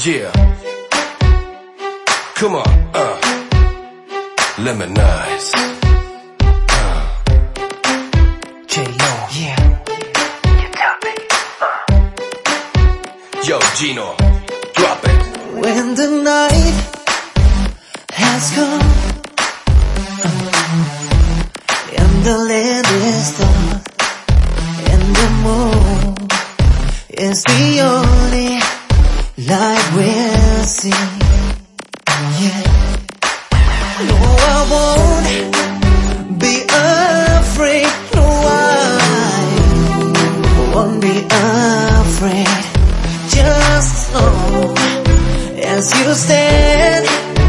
Yeah. Come on, Lemonize. J-Lo, yeah. You top it. Yo, Gino, drop it. When the night has come and the land is dark and the moon is the only light we'll see. Yeah. No, I won't be afraid. No, I won't be afraid. Just as long as you stand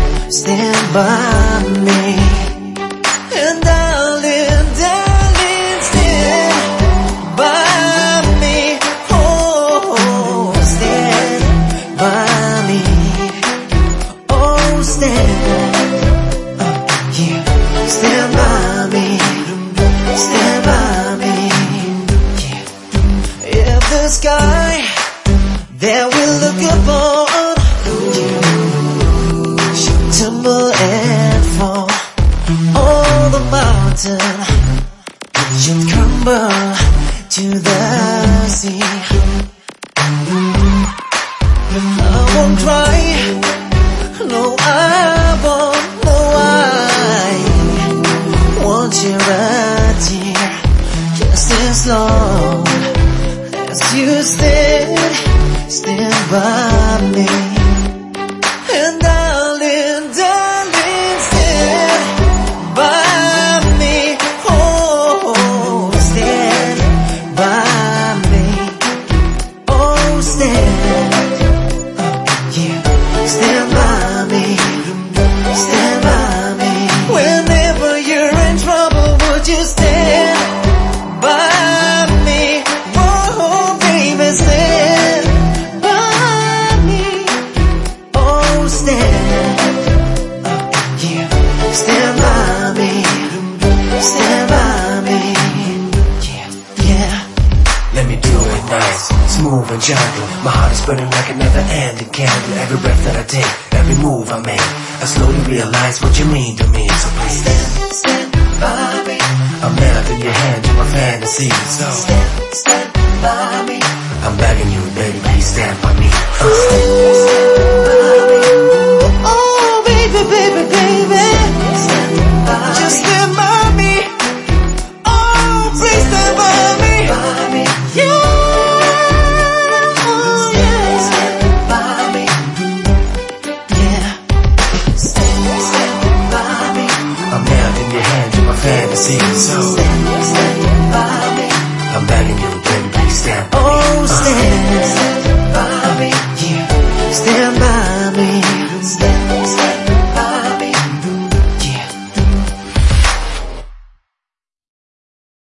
by me. And darling, stand by me. Oh, stand by me. Oh, stand, yeah, stand by me. Stand by me, yeah. If the sky that we look upon should tumble and fall, all the mountain should crumble to the sea. I won't cry, no I won't, no I won't shed a tear, just as long as you stand by me. And darling, stand by me. Oh, stand by me. Oh, stand, yeah, stand by me. Stand by me. Whenever you're in trouble, would you stand by me? Oh, baby, stand by me. Oh, stand, yeah, stand by me. Stand by me, yeah, yeah. Let me do it nice, smooth and gentle. My heart is burning like a never-ending candle. Every breath that I take, every move I make, I slowly realize what you mean to me. So please Stand by me. I'm melting your hand to my fantasy. So Stand by me. I'm begging you, baby, please stand by me. Oh, baby, baby, baby. Just stand by me. Oh, please stand by me. Yeah. Oh, yeah. Stand by me. Yeah. Stand by me. I'm melting your hand to my fantasy. So Stand by me. I'm begging you, baby, please stand by me. Oh, stand by me. Yeah. Stand by me. Stand